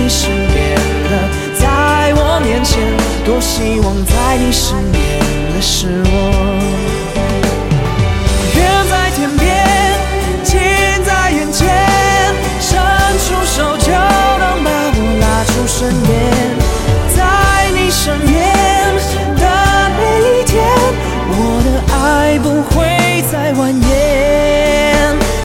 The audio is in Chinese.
你身边的，在我面前，多希望在你身边的是我。远在天边，近在眼前，伸出手就能把我拉出深渊。